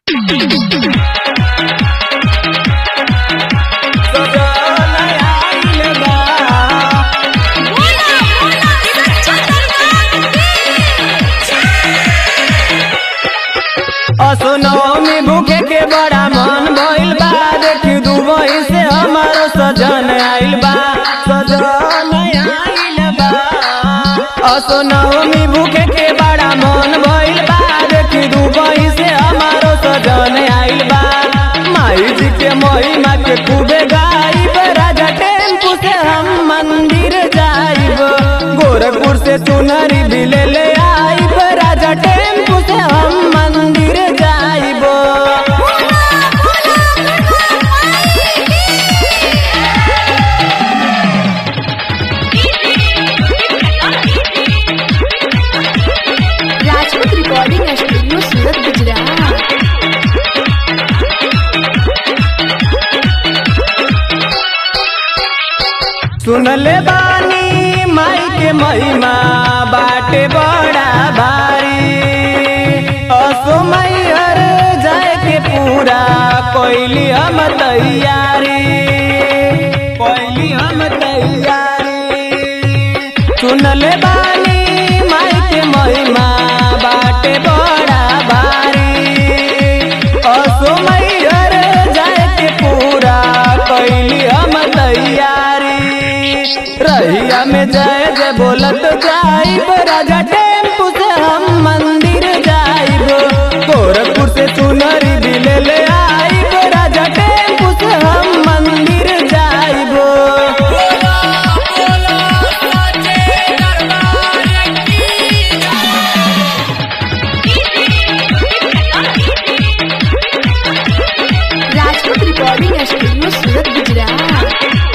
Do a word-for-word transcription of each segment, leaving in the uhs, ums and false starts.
असोनौमी भूखे के बड़ा मन भइल बा। देखी दुबई से हमारो सजन आइल बा, सजन आइल बा। असोनौमी भूखे के बड़ा मन भइल बा। देखी दुबई से हमारो सजन आइल बा। माई जी के महिमा के खूबे गाइब। राजा टेम्पू से हम मंदिर जाइब। गोरखपुर से चुनरी भी ले ले आइब। राजा टेम्पू से हम मंदिर जाइब। Rajput recording studio Surat Gujarat. सुनले बानी माई के महिमा बाटे बड़ा भारी। असो मैहर जाए के पूरा कोइली हम तैयारी, कोइली हम तैयारी। सुनले बानी माई के महिमा बाटे बड़ा भारी। असो मैहर जाए के पूरा कोइली हम तैयारी। रहिया में जय जय बोलत जाइब। राजा टेम्पू से हम मंदिर जाइब। गोरखपुर से चुनरी भी ले ले आइब। राजा टेम्पू से हम मंदिर जाइब। Rajput recording studio Surat Gujarat.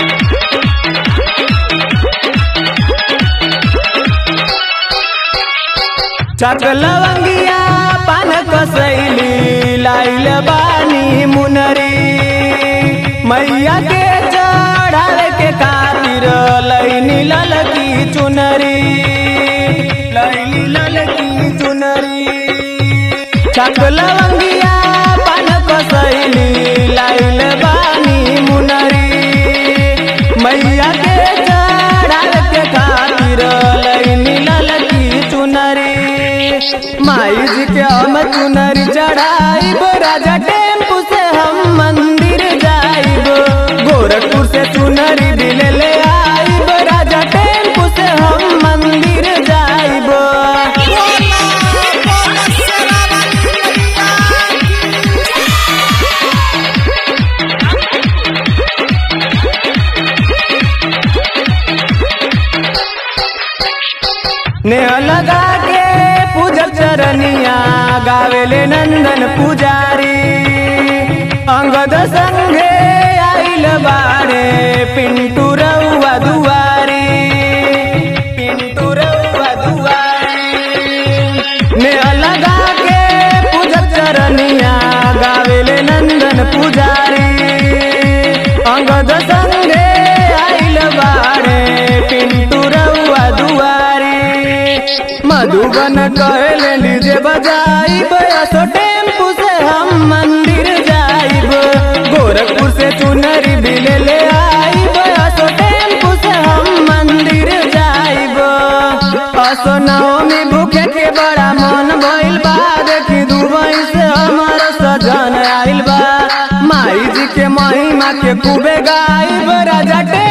चक लवंगिया पान कसैली लाइल बानी मुनरी। मैया के चढ़ावे के खातिर लैनी ललकी चुनरी, लैनी ललकी चुनरी। चक लवंगिया पान कसैली लाइल बानी मुनरी। मैया के चढ़ावे के खातिर लैनी ललकी चुनरी। माई जी के हम चुनरी चढ़ाइब। राजा टेम्पू से हम मंदिर जाइब। गोरखपुर से चुनरी भी ले ले आइब। राजा टेम्पू से हम मंदिर जाइब। नेह लगा के पूजक चरनिया गावेले नंदन पुजारी। अंगद संगे आइल बारे पिंटू रउआ दुआरी, पिंटू रउआ दुआरी। नेह लगा के पूजक चरनिया गावेले नंदन पुजारी। अंगद संगे आइल बारे पिंटू रउआ दुआरी। मधुबन कहले डीजे बजाइब। असो टेम्पू से हम मंदिर जाइब। गोरखपुर से चुनरी भी ले ले आइब। असो टेम्पू से हम मंदिर जाइब। असो नवमी भूखे के बड़ा मन भइल बा। देखी दुबई से हमारा सजन आइल बा। माई जी के महिमा के खूबे गाइब। राजा टे